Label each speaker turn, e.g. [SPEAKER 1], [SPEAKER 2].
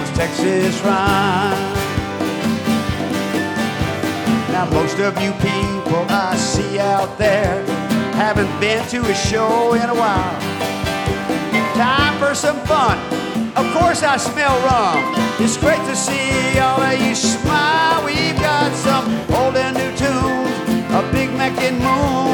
[SPEAKER 1] those Texas rhymes. Now most of you people I see out there haven't been to a show in a while. Time for some fun. Of course I smell rum. It's great to see all of you smile. We've got some old and new tunes, a Big Mac and Moon.